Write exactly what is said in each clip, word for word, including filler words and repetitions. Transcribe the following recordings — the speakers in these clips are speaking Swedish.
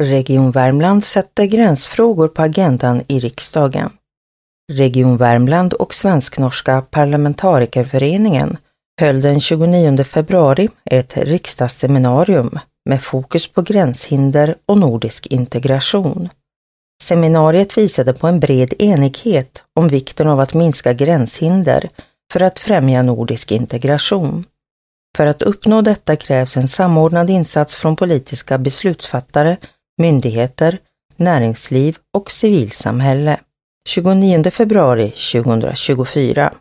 Region Värmland sätter gränsfrågor på agendan i riksdagen. Region Värmland och Svensk-norska parlamentarikerföreningen höll den tjugonionde februari ett riksdagsseminarium med fokus på gränshinder och nordisk integration. Seminariet visade på en bred enighet om vikten av att minska gränshinder för att främja nordisk integration. För att uppnå detta krävs en samordnad insats från politiska beslutsfattare, myndigheter, näringsliv och civilsamhälle. tjugonionde februari tjugohundratjugofyra.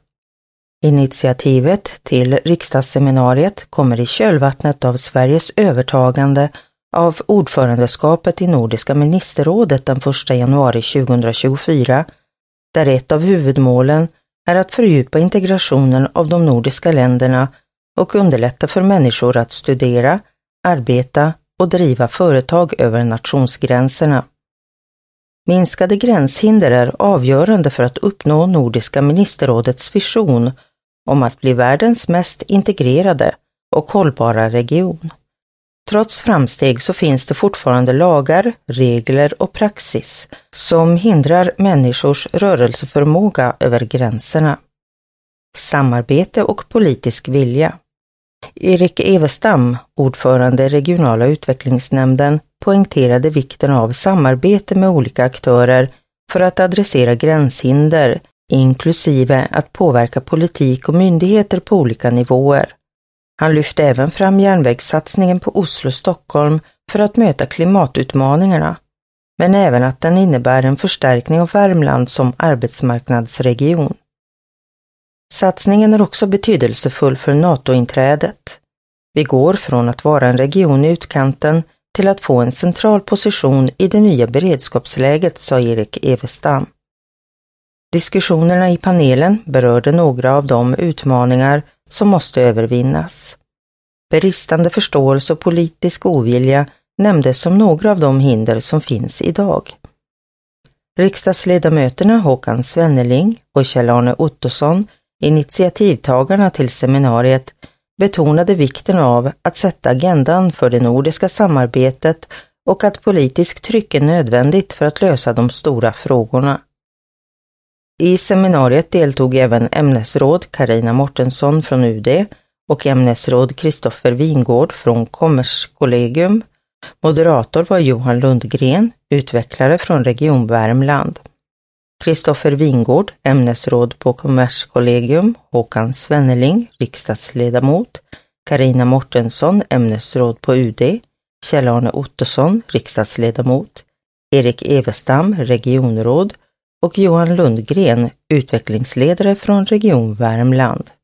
Initiativet till riksdagsseminariet kommer i kölvattnet av Sveriges övertagande av ordförandeskapet i Nordiska ministerrådet den första januari tjugohundratjugofyra, där ett av huvudmålen är att fördjupa integrationen av de nordiska länderna och underlätta för människor att studera, arbeta och driva företag över nationsgränserna. Minskade gränshinder är avgörande för att uppnå Nordiska ministerrådets vision om att bli världens mest integrerade och hållbara region. Trots framsteg så finns det fortfarande lagar, regler och praxis som hindrar människors rörelseförmåga över gränserna. Samarbete och politisk vilja. Erik Evestam, ordförande i regionala utvecklingsnämnden, poängterade vikten av samarbete med olika aktörer för att adressera gränshinder, inklusive att påverka politik och myndigheter på olika nivåer. Han lyfte även fram järnvägssatsningen på Oslo-Stockholm för att möta klimatutmaningarna, men även att den innebär en förstärkning av Värmland som arbetsmarknadsregion. Satsningen är också betydelsefull för NATO-inträdet. Vi går från att vara en region i utkanten till att få en central position i det nya beredskapsläget, sa Erik Evestam. Diskussionerna i panelen berörde några av de utmaningar som måste övervinnas. Bristande förståelse och politisk ovilja nämndes som några av de hinder som finns idag. Riksdagsledamöterna Håkan Svenneling och Kjell-Arne Ottosson, initiativtagarna till seminariet, betonade vikten av att sätta agendan för det nordiska samarbetet och att politisk tryck är nödvändigt för att lösa de stora frågorna. I seminariet deltog även ämnesråd Carina Mortensson från U D och ämnesråd Kristoffer Wingård från Kommerskollegium. Moderator var Johan Lundgren, utvecklare från Region Värmland. Kristoffer Wingård, ämnesråd på Kommerskollegium, Håkan Svenneling, riksdagsledamot, Carina Mortensson, ämnesråd på U D, Kjell-Arne Ottosson, riksdagsledamot, Erik Evestam, regionråd och Johan Lundgren, utvecklingsledare från Region Värmland.